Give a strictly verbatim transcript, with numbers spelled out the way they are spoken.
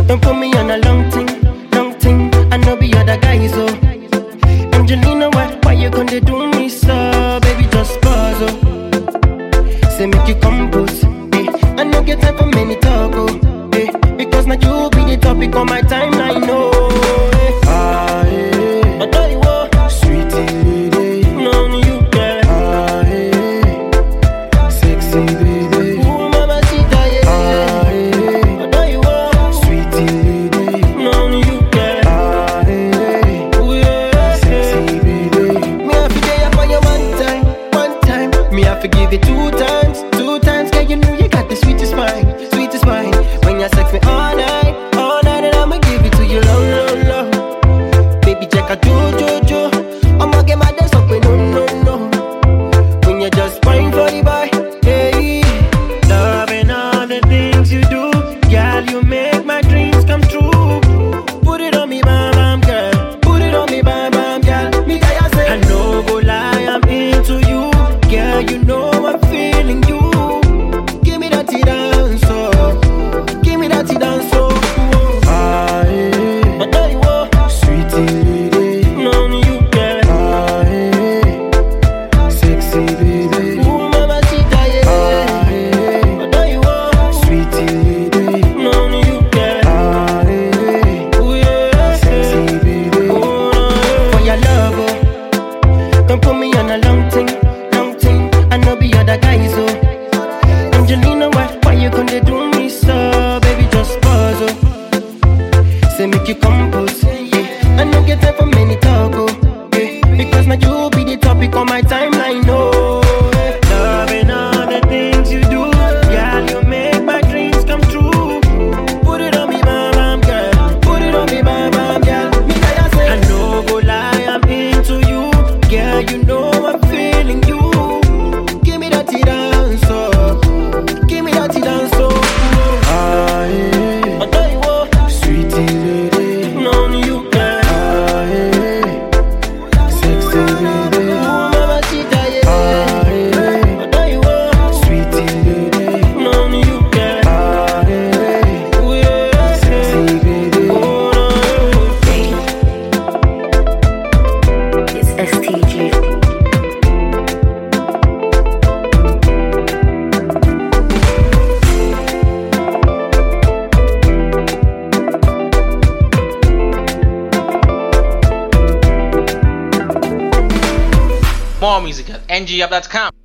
Don't put me on a long thing, long thing. I know be other guys, oh. Angelina, why, why you gonna do me so? Baby, just pause, oh. Say make you compose, eh. I no get time for many talk, oh, eh. Because now you be the topic on my timeline, no, eh. Ah, eh. I tell you what, sweetie lady, no you girl. Ah, eh. Sexy lady, ooh mama sita, yeah. Ah, eh. I tell you what, sweetie lady, no you girl. Ah, eh. Ooh yeah, sexy lady. Me have to get up on you one time, one time. Me have to give you two times, two times. Girl, you know you got the sweetest mind, sweetest mind. When you sex me all night, all night, and I'ma give it to you long, long, long. Baby, check out do, do, do. I'ma get my dance up, no, no, no. When you just wine for the boy, hey. Loving all the things you do, girl, you make my dreams come true. Put it on me, bam, bam, girl. Put it on me, bam, bam, girl. Me guy, I say, I no go lie, I'm into you, girl. You know I'm feeling you. Give me that dance, oh. Give me that dance, oh. Ah, yeah. I tell you what, sweetie lady, no you girl. Ah, yeah. Sexy lady, ooh mama sita, yeah. Ah, yeah. I tell you what, sweetie lady, no you girl. Ah, yeah. Ooh yeah, sexy lady. Ooh, for your love, oh. Don't put me on a long thing, long thing. I know be other guys, oh. Angelina, why, why you gonna do me so? Baby, just pause, oh. Say make you compose, yeah. I no get time for many talk, oh, yeah. Because now you be the topic on my timeline, no, yeah. Loving all the things you do, girl, you make my dreams come true. Put it on me, bam, bam, girl. Put it on me, bam, bam, girl. Me guy, I say, I no go lie, I'm into you, girl. You know I'm feeling you. Give me that dance, oh. Give me that dance, oh. Ah, yeah. I tell you what, sweetie lady, no you girl. Ah, yeah. Sexy lady, ooh mama sita, yeah. Ah, yeah. I tell you what, sweetie lady, no you girl. Ah, yeah. Ooh yeah, sexy lady. Oh no, It's S T G. More music at N G up dot com.